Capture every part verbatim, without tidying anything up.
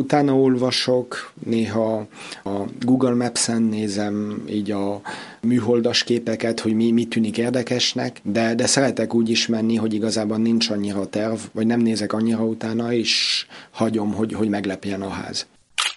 utána olvasok, néha a Google Maps-en nézem így a műholdas képeket, hogy mi, mi tűnik érdekesnek, de, de szeretek úgy is menni, hogy igazából nincs annyira terv, vagy nem nézek annyira utána, és hagyom, hogy, hogy meglepjen a ház.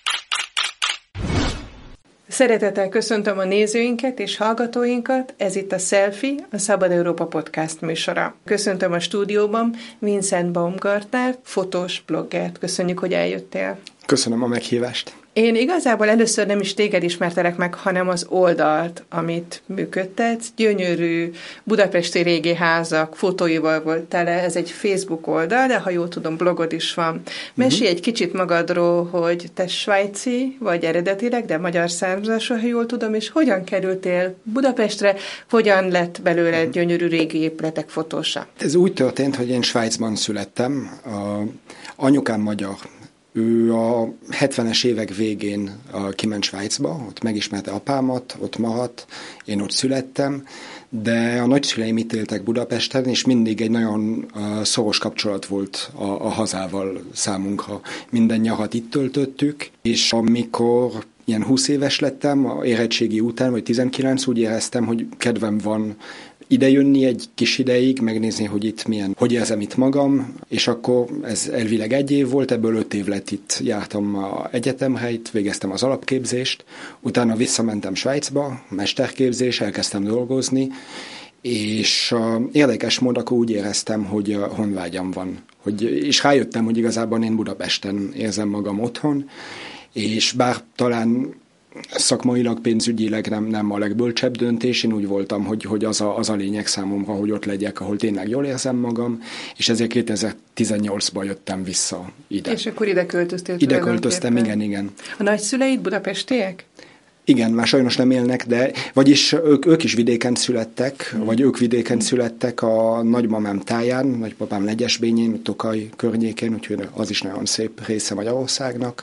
Szeretettel köszöntöm a nézőinket és hallgatóinkat, ez itt a Selfie, a Szabad Európa Podcast műsora. Köszöntöm a stúdióban Vincent Baumgartner, fotós bloggert. Köszönjük, hogy eljöttél. Köszönöm a meghívást. Én igazából először nem is téged ismertelek meg, hanem az oldalt, amit működtetsz. Gyönyörű budapesti régi házak fotóival volt tele, ez egy Facebook oldal, de ha jól tudom, blogod is van. Mesélj uh-huh. egy kicsit magadról, hogy te svájci vagy eredetileg, de magyar származású, ha jól tudom, és hogyan kerültél Budapestre, hogyan lett belőle uh-huh. gyönyörű régi épületek fotósa? Ez úgy történt, hogy én Svájcban születtem, a anyukám magyar. Ő a hetvenes évek végén kiment Svájcba, ott megismerte apámat, ott maradt, én ott születtem, de a nagyszüleim itt éltek Budapesten, és mindig egy nagyon szoros kapcsolat volt a, a hazával számunkra. Minden nyarat itt töltöttük, és amikor ilyen húsz éves lettem, a érettségi után, vagy tizenkilenc, úgy éreztem, hogy kedvem van idejönni egy kis ideig, megnézni, hogy itt milyen, hogy érzem itt magam, és akkor ez elvileg egy év volt, ebből öt év lett, itt jártam a egyetemre, itt végeztem az alapképzést, utána visszamentem Svájcba, mesterképzés, elkezdtem dolgozni, és uh, érdekes módon akkor úgy éreztem, hogy uh, honvágyam van. Hogy, és rájöttem, hogy igazából én Budapesten érzem magam otthon, és bár talán szakmailag, pénzügyileg nem, nem a legbölcsebb döntés, én úgy voltam, hogy, hogy az, a, az a lényeg számomra, hogy ott legyek, ahol tényleg jól érzem magam, és ezért kétezer-tizennyolcban jöttem vissza ide. És akkor ide költöztél? Ide költöztem, igen, igen. A nagyszüleid budapestiek? Igen, már sajnos nem élnek, de vagyis ők, ők is vidéken születtek, hmm. vagy ők vidéken születtek a nagymamám táján, nagypapám Legyesbényén, Tokaj környékén, úgyhogy az is nagyon szép része Magyarországnak,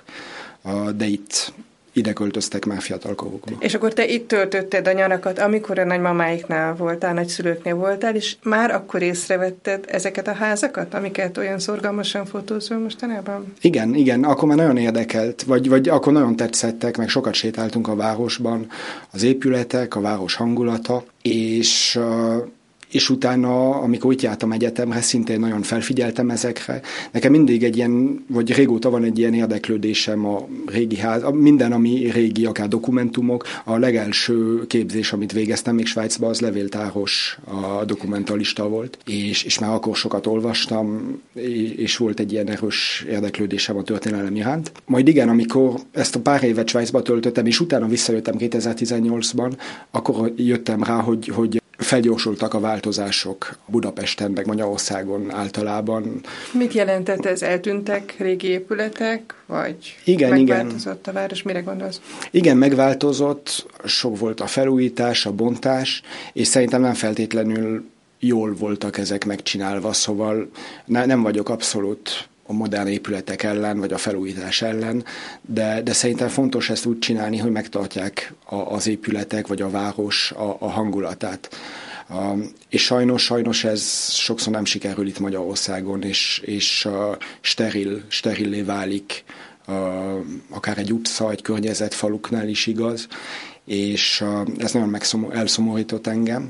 de itt ide költöztek már fiatalkorukban. És akkor te itt töltötted a nyarakat, amikor a nagymamáiknál voltál, nagyszülőknél voltál, és már akkor észrevetted ezeket a házakat, amiket olyan szorgalmasan fotózol mostanában? Igen, igen, akkor már nagyon érdekelt, vagy, vagy akkor nagyon tetszettek, meg sokat sétáltunk a városban, az épületek, a város hangulata, és és utána, amikor itt jártam egyetemre, szintén nagyon felfigyeltem ezekre. Nekem mindig egy ilyen, vagy régóta van egy ilyen érdeklődésem a régi ház, minden, ami régi, akár dokumentumok. A legelső képzés, amit végeztem még Svájcban, az levéltáros a dokumentalista volt, és, és már akkor sokat olvastam, és volt egy ilyen erős érdeklődésem a történelem iránt. Majd igen, amikor ezt a pár évet Svájcba töltöttem, és utána visszajöttem kétezer-tizennyolcban, akkor jöttem rá, hogy, hogy felgyorsultak a változások Budapesten, meg Magyarországon általában. Mit jelentett ez? Eltűntek régi épületek, vagy igen, megváltozott igen. a város? Mire gondolsz? Igen, megváltozott, sok volt a felújítás, a bontás, és szerintem nem feltétlenül jól voltak ezek megcsinálva, szóval ne, nem vagyok abszolút a modern épületek ellen, vagy a felújítás ellen, de, de szerintem fontos ezt úgy csinálni, hogy megtartják a, az épületek, vagy a város a, a hangulatát. Uh, és sajnos, sajnos ez sokszor nem sikerül itt Magyarországon, és, és uh, steril, sterillé válik uh, akár egy utca, egy környezet faluknál is igaz, és uh, ez nagyon megszomor, elszomorított engem.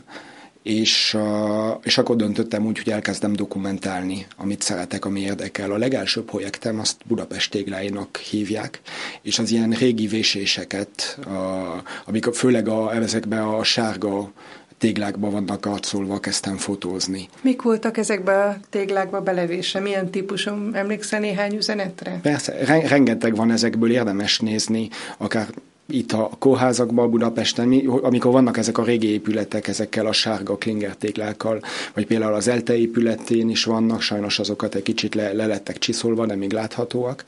És, uh, és akkor döntöttem úgy, hogy elkezdem dokumentálni, amit szeretek, ami érdekel. A legelső projektem azt Budapest tégláinak hívják, és az ilyen régi véséseket, uh, amik főleg a, ezekben a sárga téglákban vannak arcolva, kezdtem fotózni. Mik voltak ezekbe a téglákba belevése? Milyen típusú? Emlékszel néhány üzenetre? Persze, rengeteg van ezekből, érdemes nézni, akár itt a kórházakban Budapesten, amikor vannak ezek a régi épületek, ezekkel a sárga klingertéglákkal, vagy például az ELTE épületén is vannak, sajnos azokat egy kicsit le, le lettek csiszolva, de még láthatóak,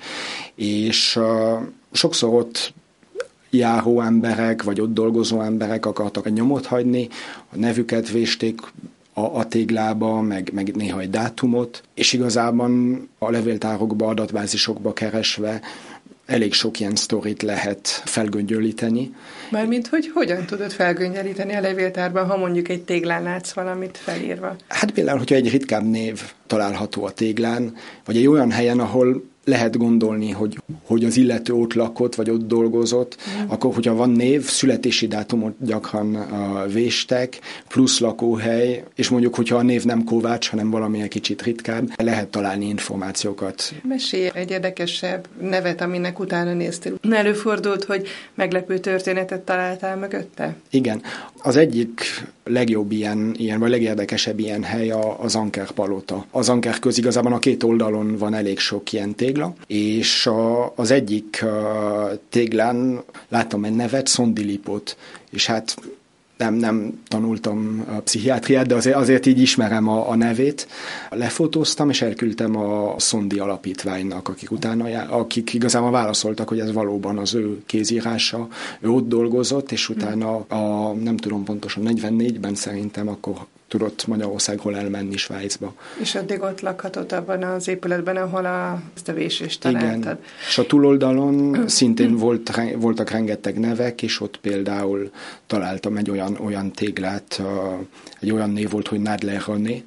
és uh, sokszor ott járó emberek, vagy ott dolgozó emberek akartak egy nyomot hagyni, a nevüket vésték a, a téglába, meg, meg néha egy dátumot, és igazában a levéltárokba, adatbázisokba keresve elég sok ilyen sztorit lehet felgöngyölíteni. Mármint, hogy hogyan tudod felgöngyölíteni a levéltárban, ha mondjuk egy téglán látsz valamit felírva? Hát például, hogyha egy ritkább név található a téglán, vagy egy olyan helyen, ahol lehet gondolni, hogy, hogy az illető ott lakott, vagy ott dolgozott, mm. akkor, hogyha van név, születési dátumot gyakran uh, véstek, plusz lakóhely, és mondjuk, hogyha a név nem Kovács, hanem valamilyen kicsit ritkább, lehet találni információkat. Mesélj egy érdekesebb nevet, aminek utána néztél. Előfordult, hogy meglepő történetet találtál mögötte? Igen. Az egyik legjobb ilyen, ilyen vagy legérdekesebb ilyen hely a, az Anker palota. Az Anker közigazában a két oldalon van elég sok ilyen tégla, és a, az egyik a, téglán láttam egy nevet, Szondilipot, és hát nem, nem tanultam a pszichiátriát, de azért, azért így ismerem a, a nevét. Lefotóztam, és elküldtem a Szondi alapítványnak, akik utána, akik igazából válaszoltak, hogy ez valóban az ő kézírása, ő ott dolgozott, és utána a, nem tudom pontosan, negyvennégyben szerintem akkor tudott Magyarországról elmenni Svájcba. És addig ott lakhatott abban az épületben, ahol a, ezt a vésést találtad. Igen. És a túloldalon szintén volt, voltak rengeteg nevek, és ott például találtam egy olyan, olyan téglát, egy olyan név volt, hogy Nadler René,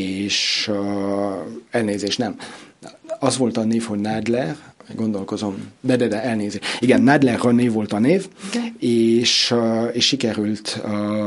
és elnézést, nem. Az volt a név, hogy Nadler, gondolkozom, de, de, de, elnézést. Igen, Nadler René volt a név, okay. és, és sikerült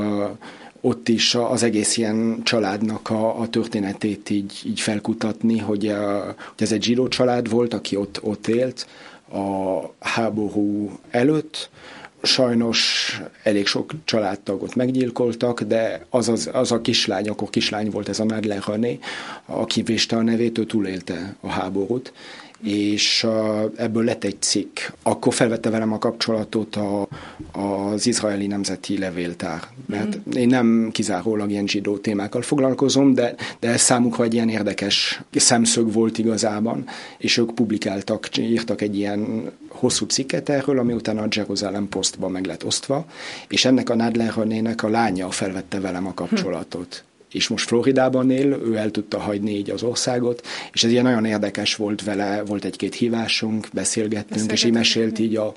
ott is az egész ilyen családnak a, a történetét így, így felkutatni, hogy, a, hogy ez egy zsidó család volt, aki ott, ott élt a háború előtt. Sajnos elég sok családtagot meggyilkoltak, de az, az, az a kislány, akkor kislány volt ez a Nadler René, aki véste a nevét, ő túlélte a háborút, és uh, ebből lett egy cikk. Akkor felvette velem a kapcsolatot a, az izraeli nemzeti levéltár. Mert mm. én nem kizárólag ilyen zsidó témákkal foglalkozom, de, de ez számukra egy ilyen érdekes szemszög volt igazában, és ők publikáltak, írtak egy ilyen hosszú cikket erről, ami utána a Jerusalem Postban meg lett osztva, és ennek a Nadler Renének a lánya felvette velem a kapcsolatot. Hm. És most Floridában él, ő el tudta hagyni így az országot, és ez ilyen nagyon érdekes volt vele, volt egy-két hívásunk, beszélgettünk, és így mesélt így a, a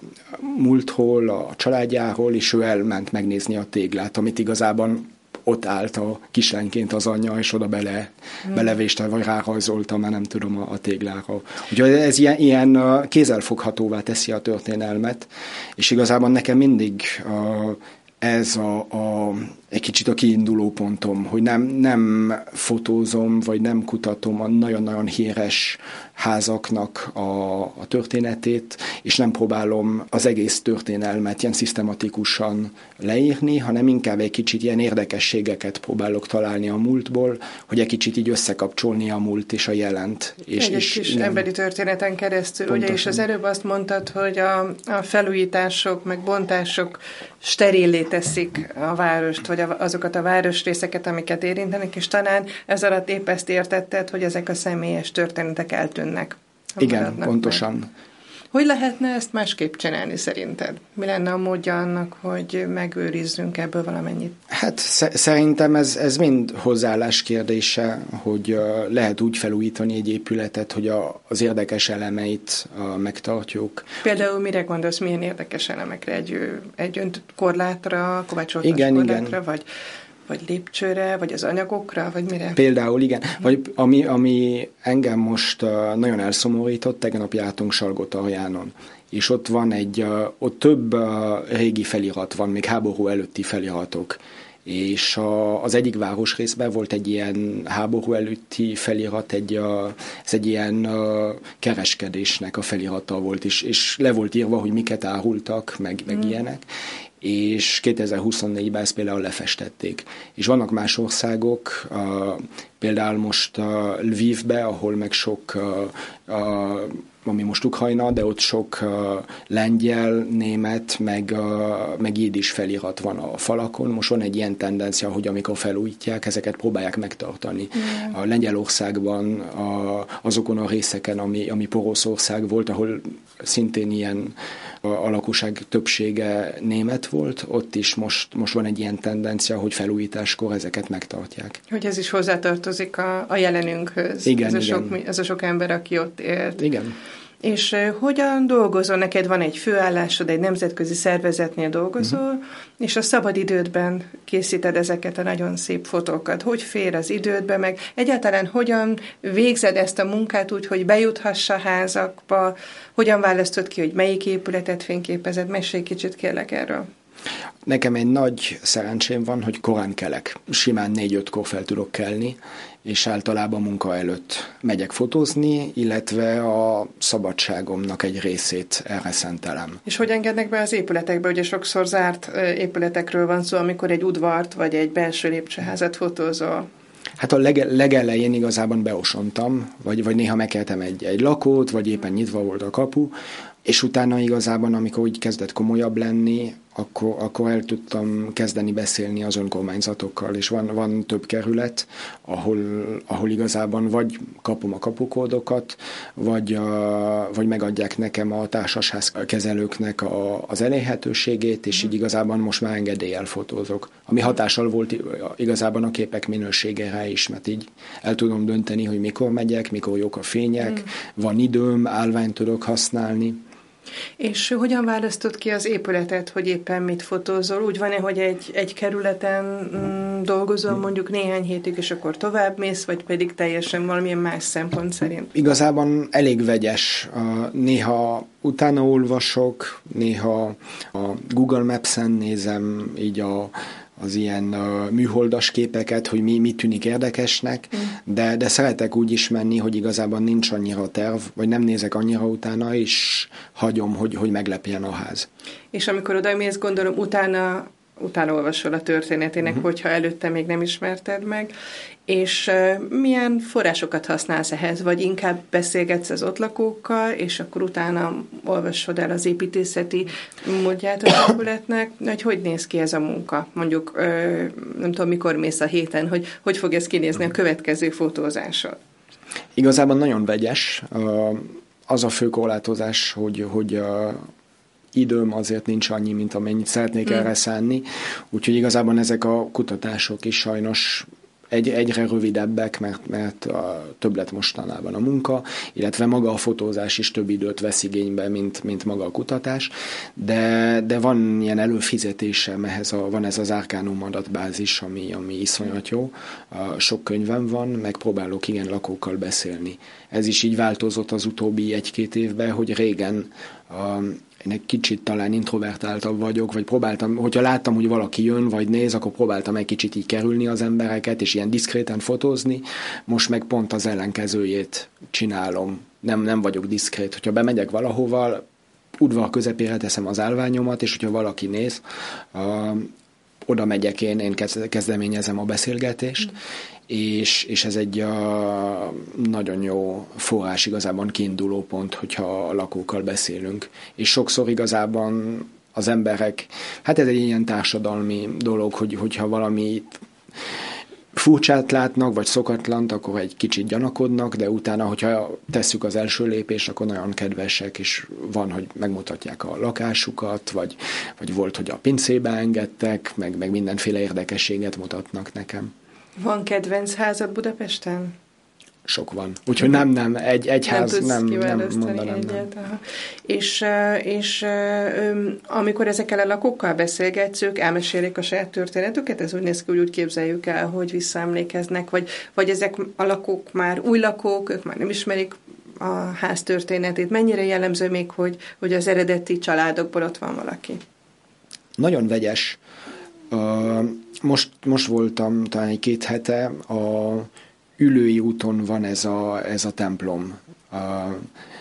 múltról, a családjáról, és ő elment megnézni a téglát, amit igazában ott állt a kislányként az anyja, és oda bele, hmm. belevéste, vagy rárajzolta, már nem tudom, a, a téglára. Úgyhogy ez ilyen, ilyen kézzelfoghatóvá teszi a történelmet, és igazából nekem mindig uh, ez a, a, egy kicsit a kiinduló pontom, hogy nem, nem fotózom, vagy nem kutatom a nagyon-nagyon híres házaknak a, a történetét, és nem próbálom az egész történelmet ilyen szisztematikusan leírni, hanem inkább egy kicsit ilyen érdekességeket próbálok találni a múltból, hogy egy kicsit így összekapcsolni a múlt és a jelent. És, egy és kis nem, emberi történeten keresztül, pontosan. Ugye, és az előbb azt mondtad, hogy a, a felújítások, meg bontások sterillé teszik a várost, vagy azokat a városrészeket, amiket érintenek, és talán ez alatt épp ezt értetted, hogy ezek a személyes történetek eltűnnek. Igen, pontosan. Meg. Hogy lehetne ezt másképp csinálni szerinted? Mi lenne a módja annak, hogy megőrizzünk ebből valamennyit? Hát szerintem ez, ez mind hozzáállás kérdése, hogy uh, lehet úgy felújítani egy épületet, hogy a, az érdekes elemeit uh, megtartjuk. Például mire gondolsz, milyen érdekes elemekre? Egy, egy önt korlátra, kovácsoltas igen, korlátra, igen. vagy... vagy lépcsőre, vagy az anyagokra, vagy mire? Például, igen. Vagy ami, ami engem most uh, nagyon elszomorított, tegnap jártunk Salgótarjánon, és ott van egy, uh, ott több uh, régi felirat van, még háború előtti feliratok, és a, az egyik városrészben volt egy ilyen háború előtti felirat, egy, uh, ez egy ilyen uh, kereskedésnek a felirata volt, és, és le volt írva, hogy miket árultak, meg, meg mm. ilyenek, és kétezer-huszonnégyben ezt például lefestették. És vannak más országok, uh, például most uh, Lvivbe, ahol meg sok, uh, uh, ami most Ukrajna, de ott sok uh, lengyel, német, meg, uh, meg jiddis felirat van a falakon. Most van egy ilyen tendencia, hogy amikor felújítják, ezeket próbálják megtartani. Mm. A Lengyelországban a, azokon a részeken, ami, ami Poroszország volt, ahol szintén ilyen a lakosság többsége német volt, ott is most, most van egy ilyen tendencia, hogy felújításkor ezeket megtartják. Hogy ez is hozzátartozik a, a jelenünkhöz. Igen, ez, a igen. Sok, ez a sok ember, aki ott élt. Igen. És uh, hogyan dolgozol? Neked van egy főállásod, egy nemzetközi szervezetnél dolgozol, uh-huh. és a szabadidődben készíted ezeket a nagyon szép fotókat. Hogy fér az idődbe, meg egyáltalán hogyan végzed ezt a munkát úgy, hogy bejuthass a házakba, hogyan választod ki, hogy melyik épületet fényképezed? Mesélj kicsit kérlek erről. Nekem egy nagy szerencsém van, hogy korán kelek. Simán négy-ötkor fel tudok kelni, és általában munka előtt megyek fotózni, illetve a szabadságomnak egy részét erre szentelem. És hogy engednek be az épületekbe? Ugye sokszor zárt épületekről van szó, amikor egy udvart vagy egy belső lépcsőházat fotózol. Hát a lege, legelején igazában beosontam, vagy, vagy néha megkeltem egy, egy lakót, vagy éppen nyitva volt a kapu, és utána igazában, amikor úgy kezdett komolyabb lenni, akkor, akkor el tudtam kezdeni beszélni az önkormányzatokkal, és van, van több kerület, ahol, ahol igazában vagy kapom a kapukódokat, vagy, a, vagy megadják nekem a társasház kezelőknek a, az elérhetőségét, és így igazában most már engedéllyel fotózok. Ami hatással volt igazában a képek minőségére is, mert így el tudom dönteni, hogy mikor megyek, mikor jók a fények, mm. van időm, állványt tudok használni. És hogyan választod ki az épületet, hogy éppen mit fotózol? Úgy van-e, hogy egy, egy kerületen mm, dolgozol mondjuk néhány hétig, és akkor tovább mész, vagy pedig teljesen valamilyen más szempont szerint? Igazában elég vegyes. Néha utána olvasok, néha a Google Maps-en nézem így a az ilyen uh, műholdas képeket, hogy mi, mi tűnik érdekesnek, mm. de, de szeretek úgy is menni, hogy igazában nincs annyira terv, vagy nem nézek annyira utána, és hagyom, hogy, hogy meglepjen a ház. És amikor oda mész, gondolom, utána, utána olvasol a történetének, mm-hmm. hogyha előtte még nem ismerted meg, és uh, milyen forrásokat használsz ehhez, vagy inkább beszélgetsz az ott lakókkal, és akkor utána olvasod el az építészeti módját az épületnek, hogy hogy néz ki ez a munka? Mondjuk, uh, nem tudom, mikor mész a héten, hogy hogy fog ez kinézni a következő fotózásod? Igazában nagyon vegyes. Az a fő korlátozás, hogy, hogy időm azért nincs annyi, mint amennyit szeretnék mm. erre szánni. Úgyhogy igazában ezek a kutatások is sajnos egy, egyre rövidebbek, mert, mert a több lett mostanában a munka, illetve maga a fotózás is több időt vesz igénybe, mint, mint maga a kutatás, de, de van ilyen előfizetésem, ehhez a, van ez az Arcanum adatbázis, ami, ami iszonyat jó, sok könyvem van, megpróbálok igen lakókkal beszélni. Ez is így változott az utóbbi egy-két évben, hogy régen a, én egy kicsit talán introvertáltabb vagyok, vagy próbáltam, hogyha láttam, hogy valaki jön, vagy néz, akkor próbáltam egy kicsit így kerülni az embereket, és ilyen diszkréten fotózni. Most meg pont az ellenkezőjét csinálom. Nem, nem vagyok diszkrét. Hogyha bemegyek valahova, udvar közepére teszem az állványomat, és hogyha valaki néz, uh, oda megyek én, én kezdeményezem a beszélgetést, mm. és, és ez egy uh, nagyon jó forrás, igazában kiinduló pont, hogyha a lakókkal beszélünk. És sokszor igazában az emberek, hát ez egy ilyen társadalmi dolog, hogy, hogyha valami furcsát látnak, vagy szokatlant, akkor egy kicsit gyanakodnak, de utána, hogyha tesszük az első lépést, akkor nagyon kedvesek, és van, hogy megmutatják a lakásukat, vagy, vagy volt, hogy a pincébe engedtek, meg, meg mindenféle érdekességet mutatnak nekem. Van kedvenc házad Budapesten? Sok van. Úgyhogy nem, nem, egy, egy nem ház nem, nem mondanám. Egyet, nem. És, és amikor ezekkel a lakókkal beszélgetsz, ők elmesélik a saját történetüket? Ez úgy néz ki, hogy úgy képzeljük el, hogy visszaemlékeznek, vagy, vagy ezek a lakók már új lakók, ők már nem ismerik a ház történetét. Mennyire jellemző még, hogy, hogy az eredeti családokból ott van valaki? Nagyon vegyes. Most, most voltam talán egy két hete a Ülői úton van ez a, ez a templom, uh,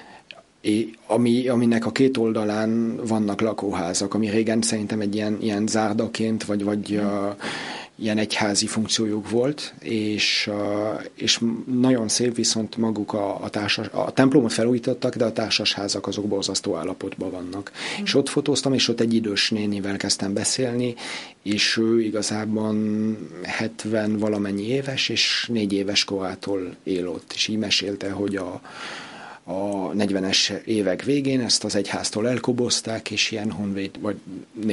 ami, aminek a két oldalán vannak lakóházak, ami régen szerintem egy ilyen, ilyen zárdaként, vagy, vagy uh, ilyen egyházi funkciójuk volt, és, uh, és nagyon szép, viszont maguk a, a társas, a templomot felújítottak, de a társasházak azok borzasztó állapotban vannak. Mm. És ott fotóztam, és ott egy idős nénivel kezdtem beszélni, és ő igazában hetven valamennyi éves, és négy éves korától él ott, és így mesélte, hogy a a negyvenes évek végén ezt az egyháztól elkobozták, és ilyen honvéd vagy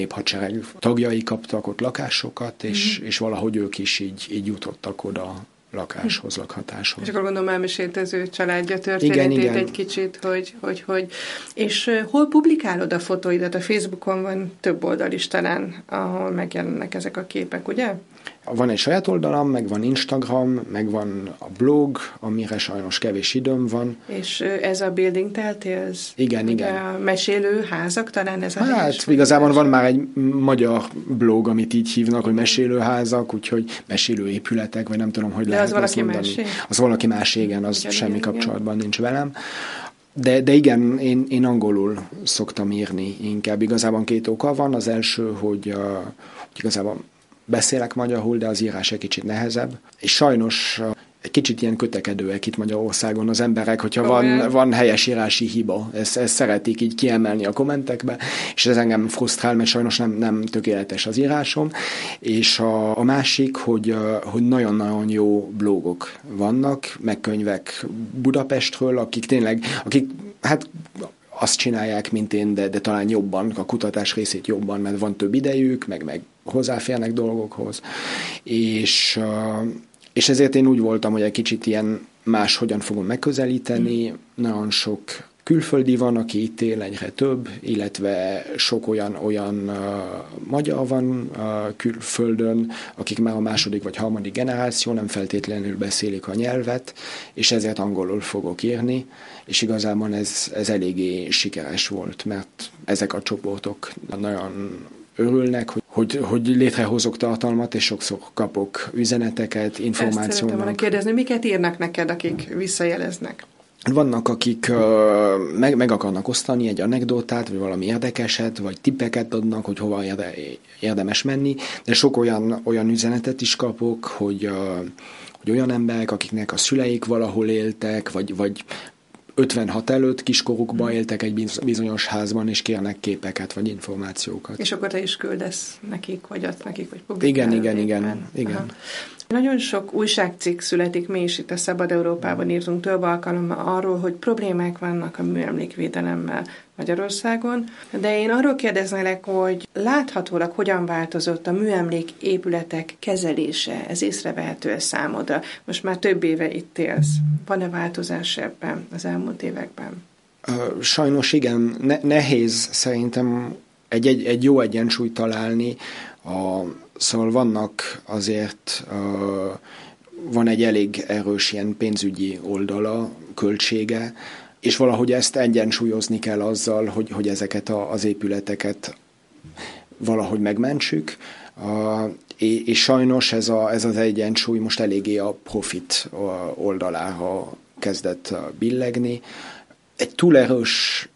néphadsereg tagjai kaptak ott lakásokat, és, mm-hmm. és valahogy ők is így, így jutottak oda lakáshoz, lakhatáshoz. És akkor gondolom elmesélt az ő családja történetét igen, igen. egy kicsit, hogy, hogy, hogy... És uh, hol publikálod a fotóidat? A Facebookon van több oldal is talán, ahol megjelennek ezek a képek, ugye? Van egy saját oldalam, meg van Instagram, meg van a blog, amire sajnos kevés időm van. És ez a Building Tall Tales? Igen, igen. A mesélő házak, talán ez a Hát helyes, igazából van már egy magyar blog, amit így hívnak, igen. hogy mesélőházak, úgyhogy mesélőépületek, vagy nem tudom, hogy de lehet az valaki mondani. Másé? Az valaki más, igen, az igen, semmi igen, kapcsolatban igen. nincs velem. De, de igen, én, én angolul szoktam írni inkább. Igazából két oka van. Az első, hogy, uh, hogy igazából beszélek magyarul, de az írás egy kicsit nehezebb. És sajnos uh, egy kicsit ilyen kötekedőek itt Magyarországon az emberek, hogyha oh, van, van helyesírási hiba. Ezt, ezt szeretik így kiemelni a kommentekbe, és ez engem frusztrál, mert sajnos nem, nem tökéletes az írásom. És a, a másik, hogy, uh, hogy nagyon-nagyon jó blogok vannak, meg könyvek Budapestről, akik tényleg, akik hát azt csinálják, mint én, de, de talán jobban, a kutatás részét jobban, mert van több idejük, meg, meg hozzáférnek dolgokhoz. És, és ezért én úgy voltam, hogy egy kicsit ilyen más hogyan fogom megközelíteni. Mm. Nagyon sok külföldi van, aki itt él, egyre több, illetve sok olyan, olyan uh, magyar van uh, külföldön, akik már a második vagy harmadik generáció, nem feltétlenül beszélik a nyelvet, és ezért angolul fogok írni, és igazából ez, ez eléggé sikeres volt, mert ezek a csoportok nagyon örülnek, hogy, hogy, hogy létrehozok tartalmat, és sokszor kapok üzeneteket, információkat. Ezt szeretem volna kérdezni, miket írnak neked, akik visszajeleznek? Vannak, akik uh, meg, meg akarnak osztani egy anekdotát, vagy valami érdekeset, vagy tippeket adnak, hogy hova érde, érdemes menni, de sok olyan, olyan üzenetet is kapok, hogy, uh, hogy olyan emberek, akiknek a szüleik valahol éltek, vagy, vagy ötvenhat előtt kiskorukban éltek egy bizonyos házban, és kérnek képeket, vagy információkat. És akkor te is küldesz nekik, vagy adsz nekik, vagy publikálod. Igen, igen, igen, igen. Nagyon sok újságcikk születik, mi is itt a Szabad Európában írtunk több alkalommal arról, hogy problémák vannak a műemlékvédelemmel Magyarországon, de én arról kérdeznélek, hogy láthatólag hogyan változott a műemlék épületek kezelése, ez észrevehető számodra. Most már több éve itt élsz. Van-e változás ebben az elmúlt években? Sajnos igen, ne- nehéz szerintem egy, egy, egy jó egyensúlyt találni. A, szóval vannak azért, uh, van egy elég erős ilyen pénzügyi oldala, költsége, és valahogy ezt egyensúlyozni kell azzal, hogy, hogy ezeket a, az épületeket valahogy megmentsük, uh, és, és sajnos ez, a, ez az egyensúly most eléggé a profit oldalára kezdett billegni. Egy túl erős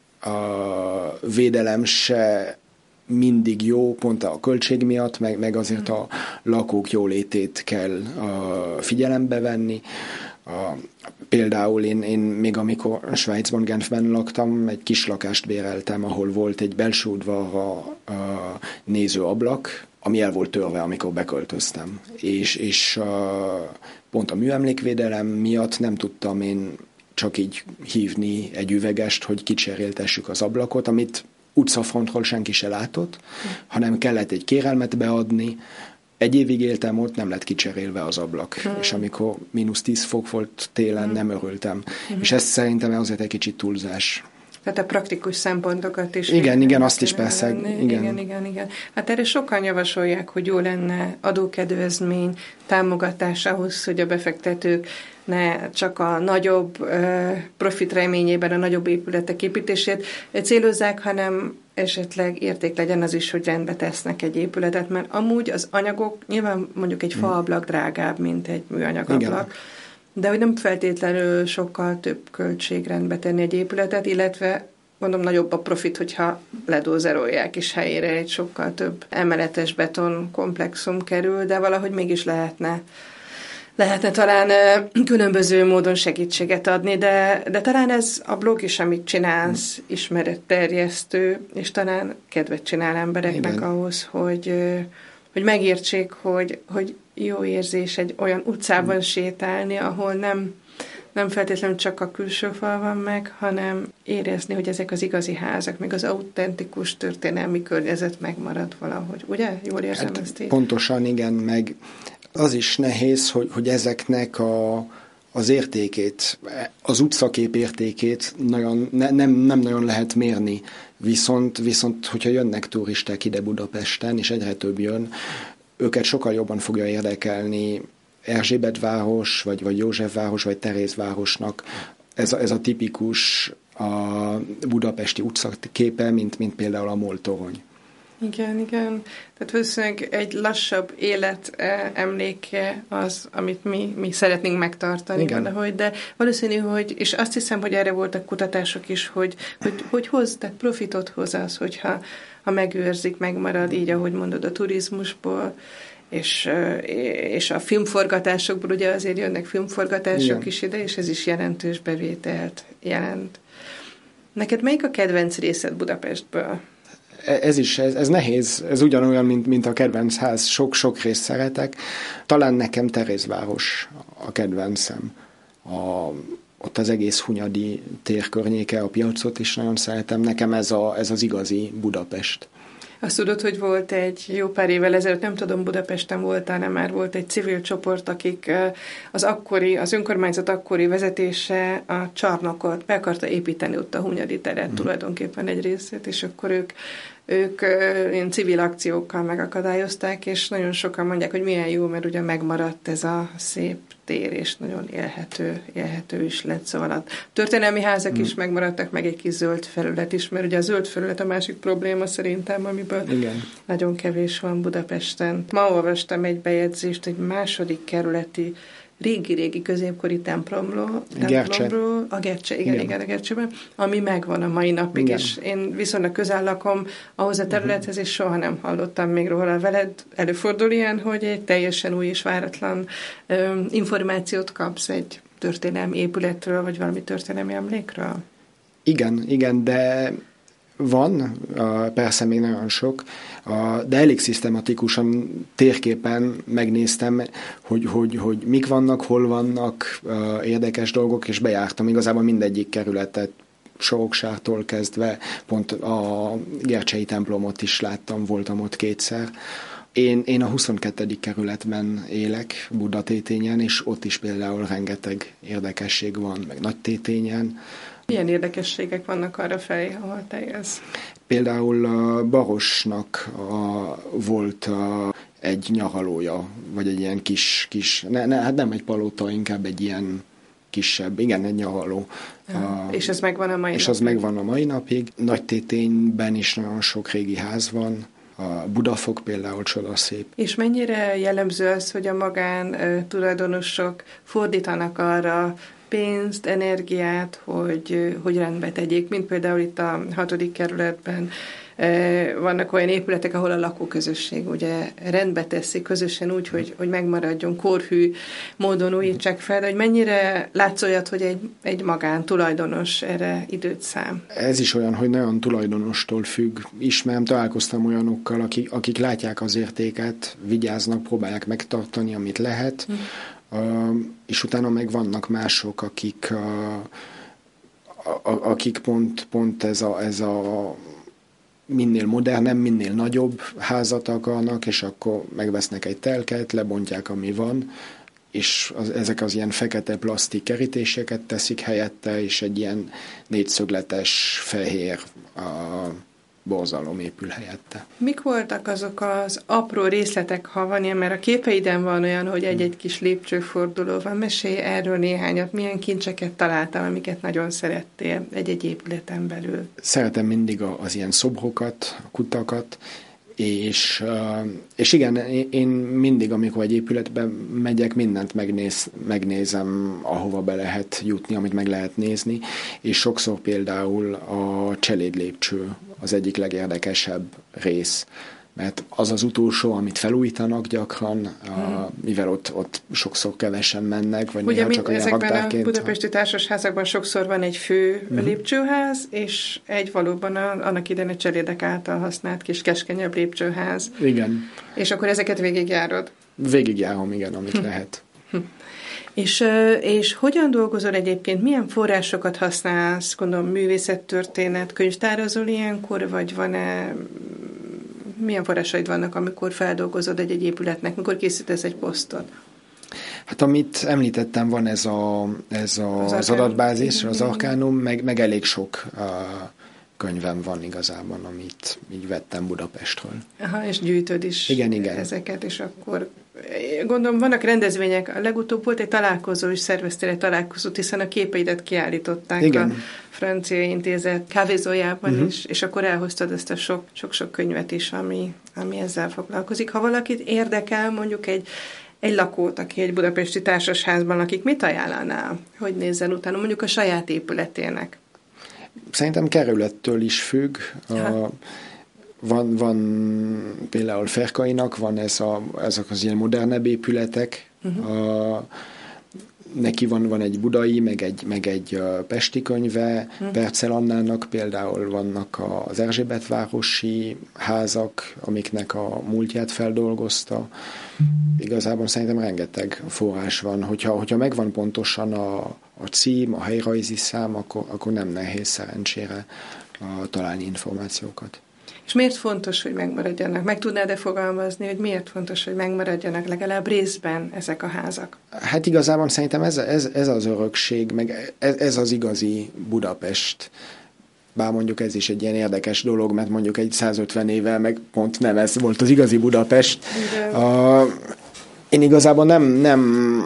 uh, védelem se mindig jó, pont a költség miatt, meg, meg azért a lakók jólétét kell uh, figyelembe venni. Uh, például én, én még amikor Svájcban, Genfben laktam, egy kis lakást béreltem, ahol volt egy belső udvarra uh, néző ablak, ami el volt törve, amikor beköltöztem. És, és uh, pont a műemlékvédelem miatt nem tudtam én csak így hívni egy üvegest, hogy kicseréltessük az ablakot, amit utcafrontról senki se látott, mm. hanem kellett egy kérelmet beadni. Egy évig éltem ott, nem lett kicserélve az ablak. Mm. És amikor mínusz tíz fok volt télen, mm. nem örültem. Mm. És ez szerintem azért egy kicsit túlzás. Tehát a praktikus szempontokat is. Igen, igen, azt is persze. Igen. igen, igen, igen. Hát erre sokan javasolják, hogy jó lenne adókedvezmény, támogatás ahhoz, hogy a befektetők ne csak a nagyobb uh, profit reményében a nagyobb épületek építését célozzák, hanem esetleg érték legyen az is, hogy rendbe tesznek egy épületet, mert amúgy az anyagok, nyilván mondjuk egy faablak drágább, mint egy műanyagablak, igen. De hogy nem feltétlenül sokkal több költség rendbe tenni egy épületet, illetve mondom, nagyobb a profit, hogyha ledózerolják, és helyére egy sokkal több emeletes beton komplexum kerül, de valahogy mégis lehetne lehetne talán különböző módon segítséget adni, de, de talán ez a blog is, amit csinálsz, ismeretterjesztő, és talán kedvet csinál embereknek igen. ahhoz, hogy, hogy megértsék, hogy, hogy jó érzés egy olyan utcában hmm. sétálni, ahol nem, nem feltétlenül csak a külső fal van meg, hanem érezni, hogy ezek az igazi házak, meg az autentikus történelmi környezet megmarad valahogy. Ugye? Jól érzem hát ezt így? Pontosan, igen, meg Az is nehéz, hogy, hogy ezeknek a, az értékét, az utcakép értékét nagyon, ne, nem, nem nagyon lehet mérni. Viszont, viszont, hogyha jönnek turisták ide Budapesten, és egyre több jön, őket sokkal jobban fogja érdekelni Erzsébetváros, vagy, vagy Józsefváros, vagy Terézvárosnak ez a, ez a tipikus a budapesti utcaképe, mint, mint például a Moltorony. Igen, igen. Tehát valószínűleg egy lassabb élet emléke az, amit mi, mi szeretnénk megtartani igen. valahogy, de valószínű, hogy, és azt hiszem, hogy erre voltak kutatások is, hogy, hogy, hogy hoz, tehát profitot hoz az, hogyha ha megőrzik, megmarad így, ahogy mondod, a turizmusból, és, és a filmforgatásokból, ugye azért jönnek filmforgatások igen. is ide, és ez is jelentős bevételt jelent. Neked melyik a kedvenc részed Budapestből? Ez is, ez, ez nehéz, ez ugyanolyan, mint, mint a kedvenc ház, sok-sok részt szeretek. Talán nekem Terézváros a kedvencem. A, ott az egész Hunyadi tér környéke, a piacot is nagyon szeretem. Nekem ez, a, ez az igazi Budapest. Azt tudod, hogy volt egy jó pár évvel ezelőtt, nem tudom, Budapesten voltál, nem már volt egy civil csoport, akik az akkori, az önkormányzat akkori vezetése a csarnokot be akarta építeni ott a Hunyadi teret, mm. tulajdonképpen egy részét, és akkor ők, ők ilyen civil akciókkal megakadályozták, és nagyon sokan mondják, hogy milyen jó, mert ugye megmaradt ez a szép tér, és nagyon élhető, élhető is lett. Szóval a történelmi házak mm. is megmaradtak, meg egy kis zöld felület is, mert ugye a zöld felület a másik probléma szerintem, amiből igen. nagyon kevés van Budapesten. Ma olvastam egy bejegyzést, egy második kerületi régi-régi középkori templomról, templomról, a Gercse, igen, igen, igen, a Gercsében, ami megvan a mai napig, igen. és én viszonylag közel lakom ahhoz a területhez, és soha nem hallottam még róla. Veled előfordul ilyen, hogy egy teljesen új és váratlan ö, információt kapsz egy történelmi épületről, vagy valami történelmi emlékről? Igen, igen, de van, persze még nagyon sok, de elég szisztematikusan térképen megnéztem, hogy, hogy, hogy mik vannak, hol vannak érdekes dolgok, és bejártam igazából mindegyik kerületet, Soroksártól kezdve, pont a Gercsei templomot is láttam, voltam ott kétszer. Én, én a huszonkettedik kerületben élek, Budatétényen, és ott is például rengeteg érdekesség van, meg Nagytétényen. Milyen érdekességek vannak arra felé, ahol te élsz? Például a Barosnak a, volt a, egy nyaralója, vagy egy ilyen kis, kis ne, ne, hát nem egy palota, inkább egy ilyen kisebb, igen, egy nyaraló. Ja, a, és ez megvan a mai És napig? az megvan a mai napig. Nagytétényben is nagyon sok régi ház van. A Budafok például csodaszép. És mennyire jellemző az, hogy a magán uh, tulajdonosok fordítanak arra pénzt, energiát, hogy, hogy rendbe tegyék, mint például itt a hatodik kerületben vannak olyan épületek, ahol a lakóközösség ugye rendbe teszi közösen úgy, hogy, hogy megmaradjon, korhű módon újítsák fel, de hogy mennyire látsz olyat, hogy egy, egy magán tulajdonos erre időt szám? Ez is olyan, hogy nagyon tulajdonostól függ. Ismerem, találkoztam olyanokkal, akik, akik látják az értéket, vigyáznak, próbálják megtartani, amit lehet, hm. Uh, és utána meg vannak mások, akik, uh, a, a, akik pont, pont ez, a, ez a minél modernebb, minél nagyobb házat akarnak, és akkor megvesznek egy telket, lebontják, ami van, és az, ezek az ilyen fekete plasztik kerítéseket teszik helyette, és egy ilyen négyszögletes fehér a borzalom épül helyette. Mik voltak azok az apró részletek, ha van ilyen, mert a képeiden van olyan, hogy egy-egy kis lépcsőforduló van. Mesélj erről néhányat, milyen kincseket találtál, amiket nagyon szerettél egy-egy épületen belül? Szeretem mindig az ilyen szobrokat, a kutakat, és, és igen, én mindig, amikor egy épületbe megyek, mindent megnéz, megnézem, ahova be lehet jutni, amit meg lehet nézni, és sokszor például a cselédlépcső az egyik legérdekesebb rész, mert az az utolsó, amit felújítanak gyakran, hmm. a, mivel ott, ott sokszor kevesen mennek, vagy ugye néha csak olyan ezekben raktárként. A budapesti társasházakban sokszor van egy fő hmm. lépcsőház, és egy valóban a, annak idején a cselédek által használt kis keskenyebb lépcsőház. Igen. És akkor ezeket végigjárod? Végigjárom, igen, amit hm. lehet. Hm. És, és hogyan dolgozol egyébként? Milyen forrásokat használsz? Gondolom művészettörténet, könyvtározol ilyenkor, vagy van-e milyen forrásaid vannak, amikor feldolgozod egy-egy épületnek, mikor készítesz egy posztot? Hát amit említettem, van ez, a, ez a, az, az adatbázis, az Arcanum, meg, meg elég sok uh, könyvem van igazában, amit így vettem Budapestről. Aha, és gyűjtöd is igen, igen. ezeket, és akkor gondolom, vannak rendezvények. A legutóbb volt egy találkozó, és szerveztél egy találkozót, hiszen a képeidet kiállították igen. a Francia Intézet kávézójában uh-huh. is, és akkor elhoztad ezt a sok-sok könyvet is, ami, ami ezzel foglalkozik. Ha valakit érdekel, mondjuk egy egy lakót, aki egy budapesti társasházban lakik, mit ajánlanál, hogy nézzen utána, mondjuk a saját épületének? Szerintem kerülettől is függ. A, van, van például Ferkainak, van ez a, ezek az ilyen modernebb épületek. Uh-huh. A, neki van, van egy budai, meg egy, meg egy pesti könyve. Uh-huh. Percel Annának például vannak az erzsébetvárosi házak, amiknek a múltját feldolgozta. Igazából szerintem rengeteg forrás van. Hogyha, hogyha megvan pontosan a, a cím, a helyrajzi szám, akkor, akkor nem nehéz szerencsére a, találni információkat. És miért fontos, hogy megmaradjanak? Meg tudnád-e fogalmazni, hogy miért fontos, hogy megmaradjanak legalább részben ezek a házak? Hát igazából szerintem ez, ez, ez az örökség, meg ez, ez az igazi Budapest. Bár mondjuk ez is egy ilyen érdekes dolog, mert mondjuk egy százötven évvel meg pont nem ez volt az igazi Budapest. Uh, én igazából nem, nem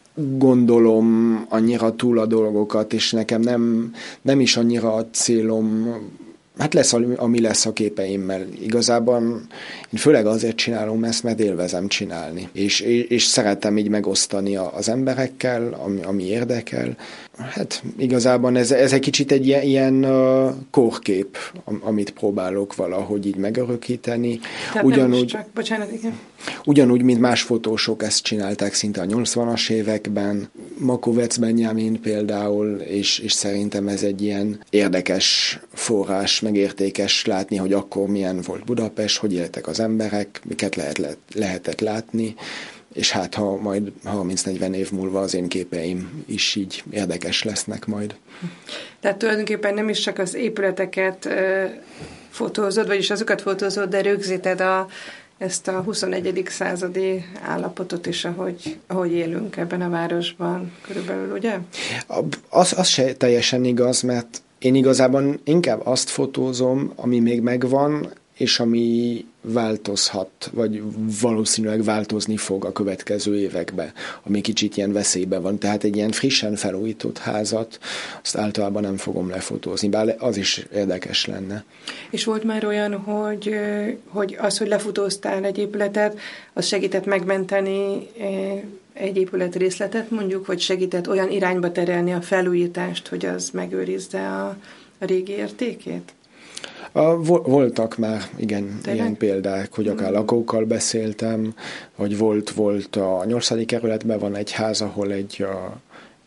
gondolom annyira túl a dolgokat, és nekem nem, nem is annyira a célom, hát lesz, ami lesz a képeimmel. Igazából én főleg azért csinálom ezt, mert élvezem csinálni. És, és szeretem így megosztani az emberekkel, ami, ami érdekel. Hát igazából ez, ez egy kicsit egy ilyen, ilyen uh, kórkép, amit próbálok valahogy így megörökíteni. Tehát ugyanúgy, csak, bocsánat, igen. Ugyanúgy, mint más fotósok ezt csinálták szinte a nyolcvanas években, Makovec Benjamin például, és, és szerintem ez egy ilyen érdekes forrás, megértékes látni, hogy akkor milyen volt Budapest, hogy éltek az emberek, miket lehet, le, lehetett látni, és hát ha majd harminc-negyven év múlva az én képeim is így érdekes lesznek majd. Tehát tulajdonképpen nem is csak az épületeket uh, fotózod, vagyis azokat fotózod, de rögzíted a, ezt a huszonegyedik századi állapotot is, ahogy, ahogy élünk ebben a városban körülbelül, ugye? Az, az se teljesen igaz, mert én igazából inkább azt fotózom, ami még megvan, és ami változhat, vagy valószínűleg változni fog a következő években, ami kicsit ilyen veszélyben van. Tehát egy ilyen frissen felújított házat, azt általában nem fogom lefotózni, bár az is érdekes lenne. És volt már olyan, hogy, hogy az, hogy lefotóztál egy épületet, az segített megmenteni egy épület részletet, mondjuk, vagy segített olyan irányba terelni a felújítást, hogy az megőrizze a, a régi értékét? A, voltak már, igen, Tényleg? ilyen példák, hogy akár mm. lakókkal beszéltem, vagy volt, volt a nyolcadik kerületben van egy ház, ahol egy, a,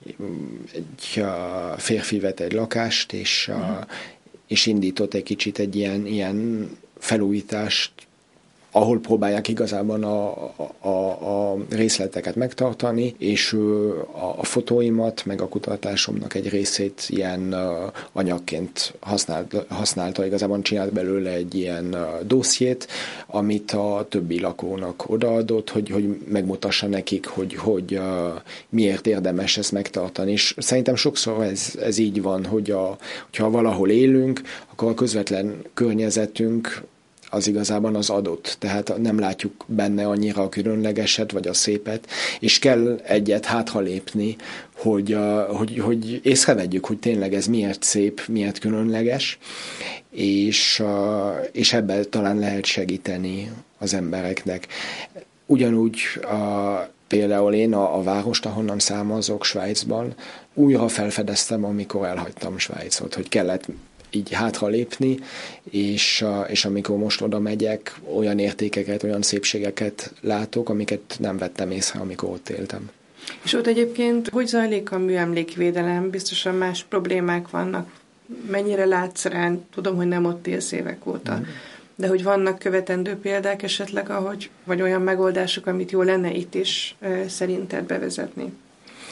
egy a férfi vett egy lakást, és, mm. a, és indított egy kicsit egy ilyen, ilyen felújítást, ahol próbálják igazában a, a, a részleteket megtartani, és a, a fotóimat, meg a kutatásomnak egy részét ilyen uh, anyagként használt, használta, igazában csinált belőle egy ilyen uh, dossziét, amit a többi lakónak odaadott, hogy, hogy megmutassa nekik, hogy, hogy uh, miért érdemes ezt megtartani. És szerintem sokszor ez, ez így van, hogy a, hogyha valahol élünk, akkor a közvetlen környezetünk az igazában az adott, tehát nem látjuk benne annyira a különlegeset, vagy a szépet, és kell egyet hátralépni, hogy, hogy, hogy észrevegyük, hogy tényleg ez miért szép, miért különleges, és, és ebben talán lehet segíteni az embereknek. Ugyanúgy például én a, a várost, ahonnan származok, Svájcban, újra felfedeztem, amikor elhagytam Svájcot, hogy kellett így hátra lépni, és, és amikor most oda megyek, olyan értékeket, olyan szépségeket látok, amiket nem vettem észre, amikor ott éltem. És ott egyébként hogy zajlik a műemlékvédelem? Biztosan más problémák vannak. Mennyire látsz rá? Tudom, hogy nem ott élsz évek óta. Mm. De hogy vannak követendő példák esetleg, ahogy, vagy olyan megoldások, amit jó lenne itt is szerinted bevezetni?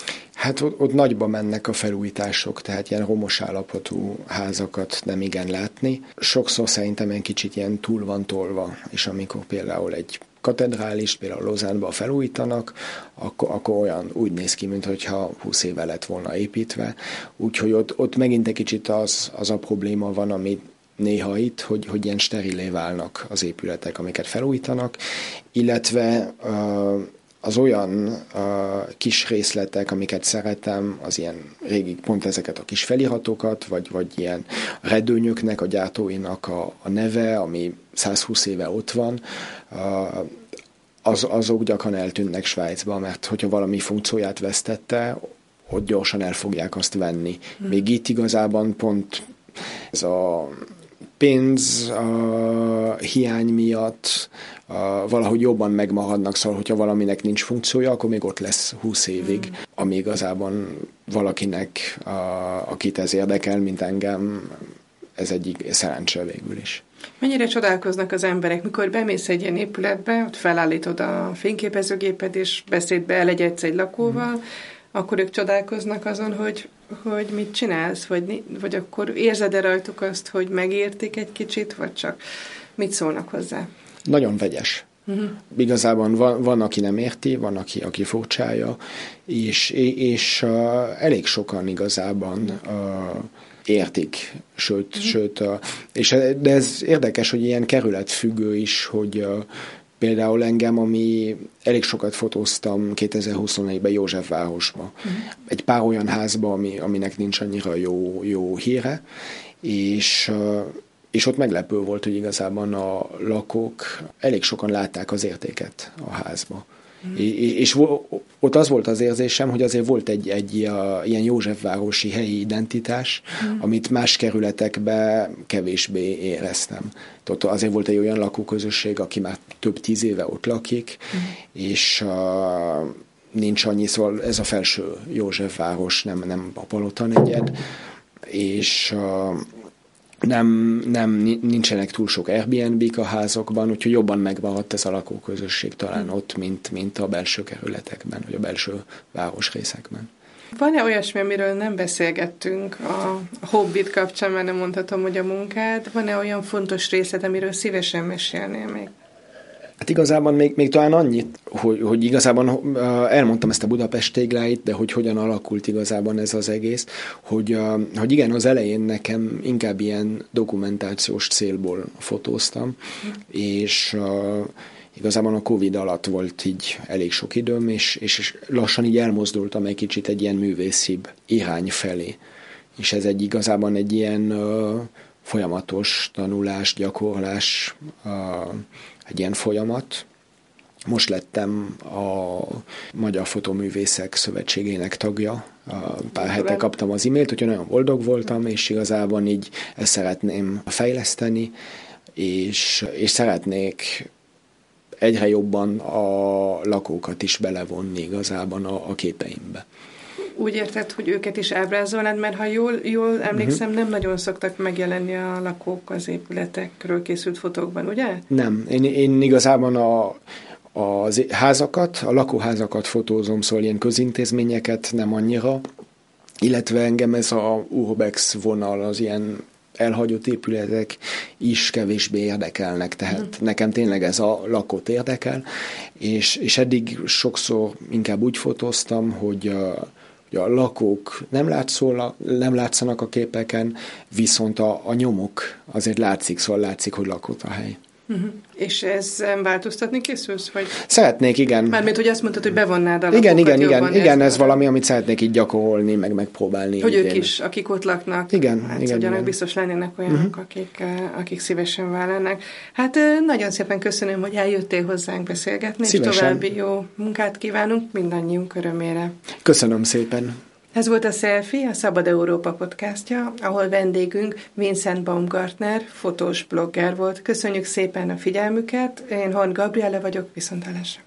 Hát ott, ott nagyba mennek a felújítások, tehát ilyen romos állapotú házakat nem igen látni. Sokszor szerintem egy kicsit ilyen túl van tolva, és amikor például egy katedrálist, például Lausanne-ba felújítanak, akkor, akkor olyan úgy néz ki, mintha húsz éve lett volna építve. Úgyhogy ott, ott megint egy kicsit az, az a probléma van, ami néha itt, hogy, hogy ilyen sterilé válnak az épületek, amiket felújítanak, illetve uh, az olyan uh, kis részletek, amiket szeretem, az ilyen régi, pont ezeket a kis feliratokat, vagy, vagy ilyen redőnyöknek, a gyártóinak a, a neve, ami százhúsz éve ott van, uh, az, azok gyakran eltűnnek Svájcba, mert hogyha valami funkcióját vesztette, ott gyorsan el fogják azt venni. Hmm. Még itt igazában pont ez a pénz a hiány miatt a, valahogy jobban megmaradnak, szóval, hogyha valaminek nincs funkciója, akkor még ott lesz húsz évig, mm. ami igazában valakinek, a, akit ez érdekel, mint engem, ez egyik szerencse végül is. Mennyire csodálkoznak az emberek, mikor bemész egy ilyen épületbe, ott felállítod a fényképezőgéped, és beszédbe elegyedsz egy lakóval, mm. akkor ők csodálkoznak azon, hogy, hogy mit csinálsz, vagy, vagy akkor érzed-e rajtuk azt, hogy megértik egy kicsit, vagy csak mit szólnak hozzá? Nagyon vegyes. Uh-huh. Igazában van, van, aki nem érti, van, aki, aki furcsája, és, és uh, elég sokan igazában uh, értik, sőt, uh-huh. sőt uh, és, de ez érdekes, hogy ilyen kerületfüggő is, hogy uh, például engem, ami elég sokat fotóztam kétezer-huszonegyben Józsefvárosba. Uh-huh. Egy pár olyan házba, ami, aminek nincs annyira jó, jó híre, és, és ott meglepő volt, hogy igazában a lakók elég sokan látták az értéket a házba. Uh-huh. És, és ott az volt az érzésem, hogy azért volt egy, egy ilyen józsefvárosi helyi identitás, uh-huh. amit más kerületekben kevésbé éreztem. Ott azért volt egy olyan lakóközösség, aki már több tíz éve ott lakik, uh-huh. és uh, nincs annyi, szóval ez a felső Józsefváros, nem, nem a Palotanegyed, és uh, nem, nem, nincsenek túl sok Airbnb-k a házakban, úgyhogy jobban megmaradt ez a lakóközösség talán ott, mint, mint a belső kerületekben, vagy a belső városrészekben. Van-e olyasmi, amiről nem beszélgettünk a hobbit kapcsán, mert nem mondhatom, hogy a munkád? Van-e olyan fontos részlet, amiről szívesen mesélnél még? Hát igazából még, még talán annyit, hogy, hogy igazából elmondtam ezt a Budapest tégláit, de hogy hogyan alakult igazából ez az egész, hogy, hogy igen, az elején nekem inkább ilyen dokumentációs célból fotóztam, mm. és igazából a Covid alatt volt így elég sok időm, és, és lassan így elmozdultam egy kicsit egy ilyen művészibb irány felé. És ez egy igazában egy ilyen uh, folyamatos tanulás, gyakorlás, uh, egy ilyen folyamat. Most lettem a Magyar Fotóművészek Szövetségének tagja. Pár hete kaptam az e-mailt, hogy nagyon boldog voltam, és igazából így ezt szeretném fejleszteni, és, és szeretnék egyre jobban a lakókat is belevonni igazában a, a képeimbe. Úgy érted, hogy őket is ábrázolnád, mert ha jól, jól emlékszem, uh-huh. nem nagyon szoktak megjelenni a lakók az épületekről készült fotókban, ugye? Nem. Én, én igazában a, a házakat, a lakóházakat fotózom, szóval ilyen közintézményeket nem annyira, illetve engem ez a urbex vonal, az ilyen elhagyott épületek is kevésbé érdekelnek, tehát uh-huh. nekem tényleg ez a lakót érdekel, és, és eddig sokszor inkább úgy fotóztam, hogy a, hogy a lakók nem, látszol, nem látszanak a képeken, viszont a, a nyomok azért látszik, szóval látszik, hogy lakott a hely. Uh-huh. És ez változtatni készülsz? Vagy? Szeretnék, igen. Mármint, hogy azt mondtad, hogy bevonnád a lakokat. Igen, igen, igen, igen, ez, ez valami, amit szeretnék így gyakorolni, meg megpróbálni. Hogy ők is, akik ott laknak. Igen, hát, igen, igen. igen. biztos lennének olyanok, uh-huh. akik, akik szívesen vállalnak. Hát nagyon szépen köszönöm, hogy eljöttél hozzánk beszélgetni, szívesen. És további jó munkát kívánunk mindannyiunk örömére. Köszönöm szépen. Ez volt a Selfie, a Szabad Európa podcastja, ahol vendégünk Vincent Baumgartner, fotós blogger volt. Köszönjük szépen a figyelmüket, én Horn Gabriele vagyok, viszontlátásra.